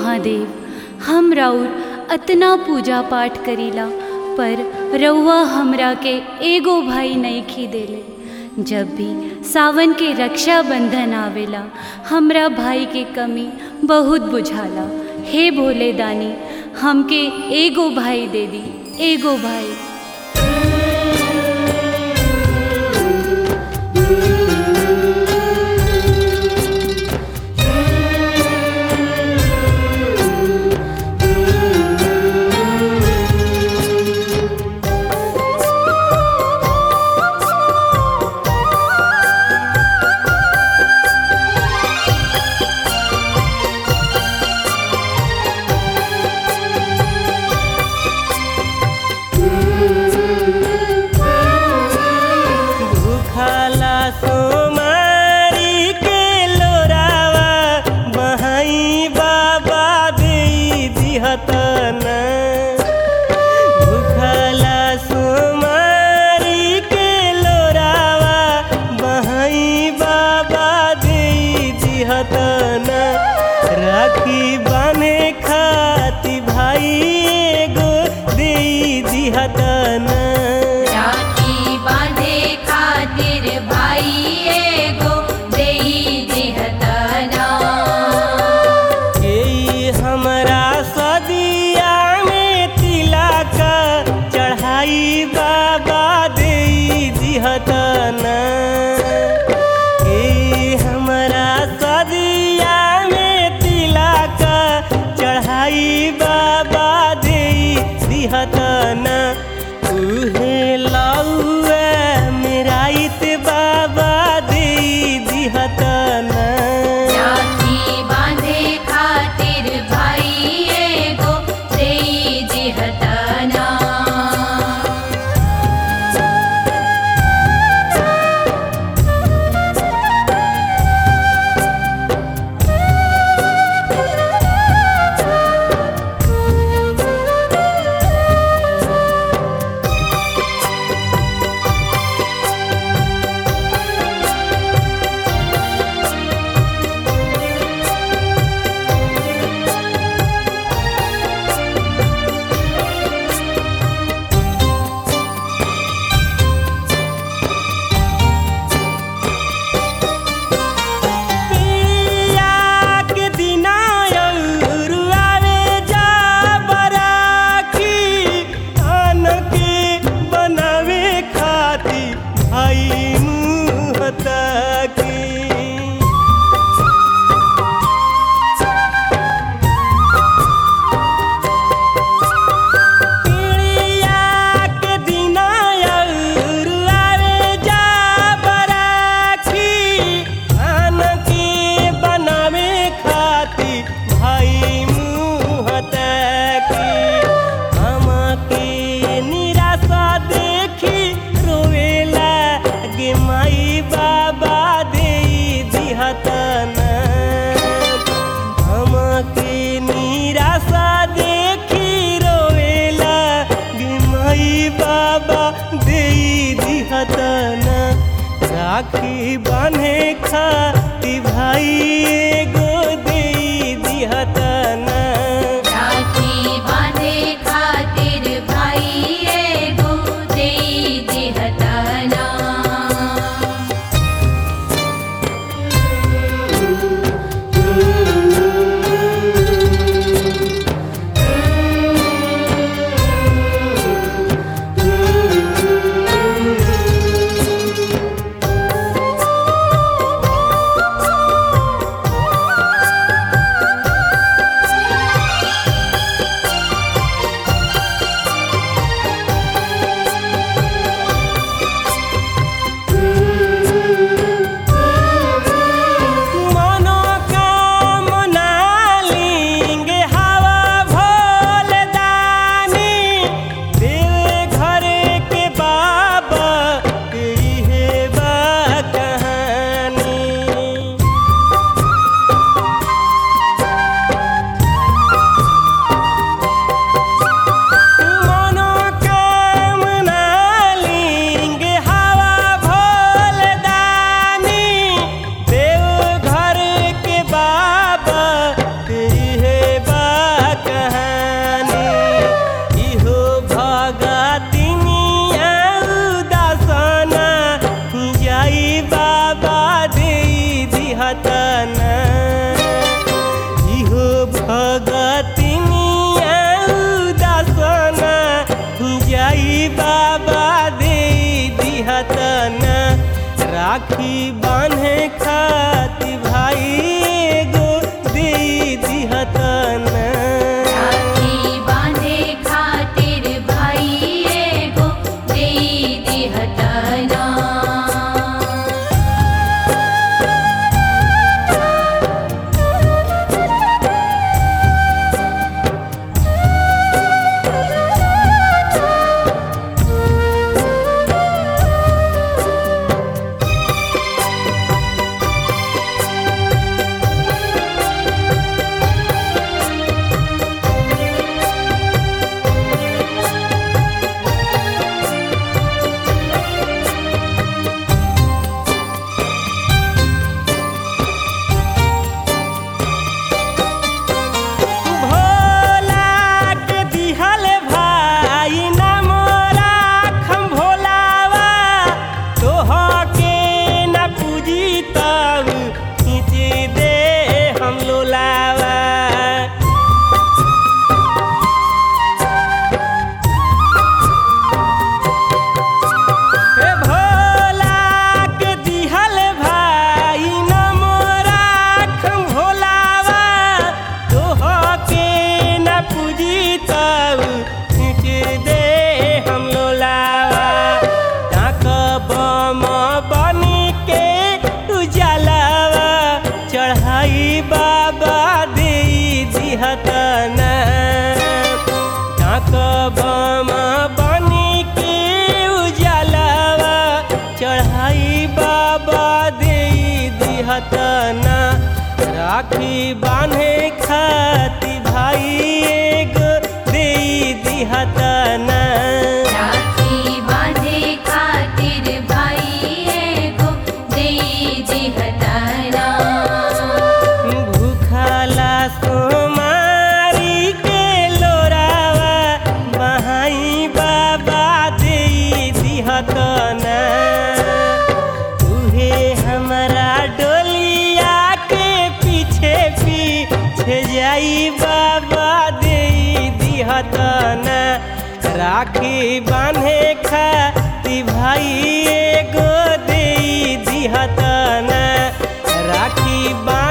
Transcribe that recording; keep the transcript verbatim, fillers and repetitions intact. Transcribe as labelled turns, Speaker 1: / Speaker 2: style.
Speaker 1: महादेव, हम राउर अतना पूजा पाठ करीला, पर रउआ हमरा के एगो भाई नइखी देले। जब भी सावन के रक्षाबंधन आवेला, हमरा भाई के कमी बहुत बुझाला। हे भोले दानी, हमके एगो भाई दे दी, एगो भाई।
Speaker 2: राखी बाने खाती भाई एगो देई दिहतन।
Speaker 3: राखी बांधे खातिर भाई एगो देई दिहतन।
Speaker 2: एई हमरा सदिया में तिलक चढ़ाई बाबा देई दिहतन। एई हमरा सदिया चढ़ाई बाबा देई दिहतन। उहे लौआ मेराइत बाबा देई दिहतन।
Speaker 3: राखी बांधे खातिर भाई एगो देई दिहतन।
Speaker 2: राखी बांधे खाती भाई एगो देई दिहतन।
Speaker 3: राखी बांधे खातिर भाई एगो देई दिहतन।
Speaker 2: चढ़ाई बाबा दे दिहतना राखी बांधे खाती भाई एगो दे दिहतना
Speaker 3: राखी बांधे खातिर भाई एगो दे दिहतना
Speaker 2: बाबा दे दिहतना बमा बनी के उजालावा चढ़ाई बाबा दे दिहतना राखी बांधे खाती भाई एगो दे दिहतना
Speaker 3: राखी बांधे खातिर भाई एगो दे दिहतना
Speaker 2: भूखला सोमारी के लोरावा बहाई बाबा दे दिहतना उहे हमारा डोलिया के पीछे पीछे जाई बाबा दे दिहतना राखी बांधे खाती भाई एगो दे दिहतना राखी बांधे